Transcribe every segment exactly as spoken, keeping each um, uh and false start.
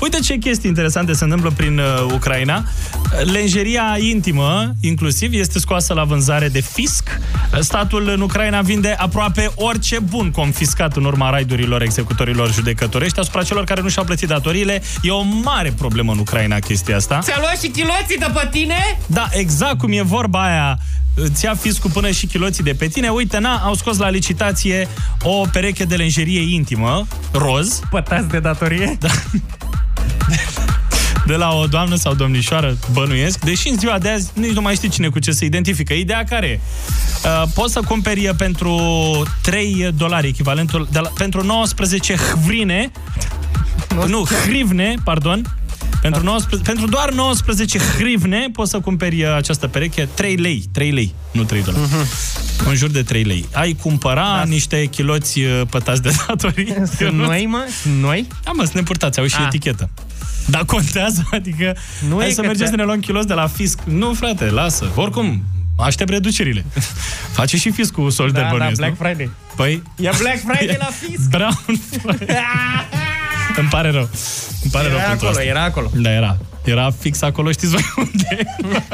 Uite ce chestii interesante se întâmplă prin uh, Ucraina. Lenjeria intimă, inclusiv, este scoasă la vânzare de fisc. Statul în Ucraina vinde aproape orice bun confiscat în urma raidurilor executorilor judecătorești asupra celor care nu și-au plătit datoriile. E o mare problemă în Ucraina chestia asta. Ți-a luat și chiloții de pe tine? Da, exact cum e vorba aia. Îți ia fiscul până și chiloții de pe tine. Uite, na, au scos la licitație o pereche de lenjerie intimă, roz. Pătați de datorie? Da. De la o doamnă sau domnișoară, bănuiesc. Deși în ziua de azi nici nu mai știi cine cu ce se identifică. Ideea care e? Uh, poți să cumperi pentru trei dolari echivalentul de la, pentru nouăsprezece hvrine. Nu, hrivne, pardon. Pentru, nouăsprezece, pentru doar nouăsprezece hrivne poți să cumperi această pereche. Trei lei, trei lei, nu trei dolari. Uh-huh. În jur de trei lei. Ai cumpăra da. niște chiloți pătați de datorii. Sunt noi, mă? Sunt noi? Da, mă, sunt nepurtați, au și A. etichetă. Dar contează, adică nu hai să mergem să ne luăm chiloți de la fisc. Nu, frate, lasă. Oricum, aștept reducerile. Face și fiscul solidar, da, bănuiesc, da, Black nu? Friday. Păi... E Black Friday la fisc. Brown Îmi pare rău. Îmi pare era rău acolo, asta. era acolo. Da, era. Era fix acolo, știți voi unde?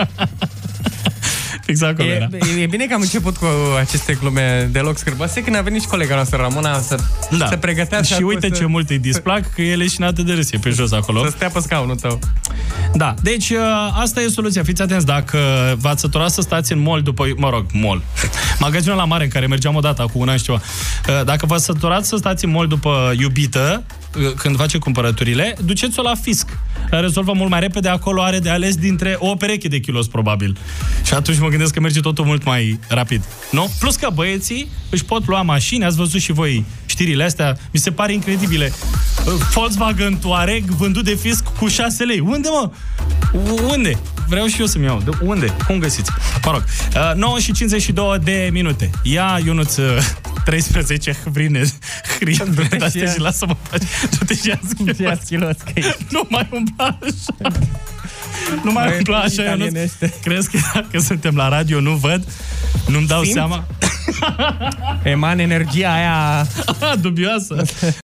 Fix acolo e, era. E bine că am început cu aceste glume deloc scârboase, când a venit și colega noastră, Ramona, să da. se pregătească. Și uite ce mult îi displac, că ele și n-atât de râs, e pe jos acolo. Să stea pe scaunul tău. Da, deci asta e soluția. Fiți atenți, dacă v-ați săturat să stați în mall după, mă rog, mall, magazinul la mare în care mergeam odată cu un an și ceva. Dacă v-ați săturat să stați în mall după iubită, când face cumpărăturile, duceți-o la fisc. Rezolvă mult mai repede, acolo are de ales dintre o pereche de kilos, probabil. Și atunci mă gândesc că merge totul mult mai rapid. Nu? Plus că băieții își pot lua mașini, ați văzut și voi știrile astea, mi se pare incredibile. Volkswagen Touareg vândut de fisc cu șase lei. Unde, mă? Unde? Vreau și eu să-mi iau. De unde? Cum găsiți? Mă rog, nouă și cincizeci și două de minute. Ia, Ionuț, treisprezece hvrine, hrine, de-astea și lasă-mă faci. Du-te și ia schiloți. Nu mai umbla așa. Nu mai umbla așa, Ionuț. Crezi că dacă suntem la radio nu văd? Nu-mi dau Simt? seama? Eman energia aia dubioasă.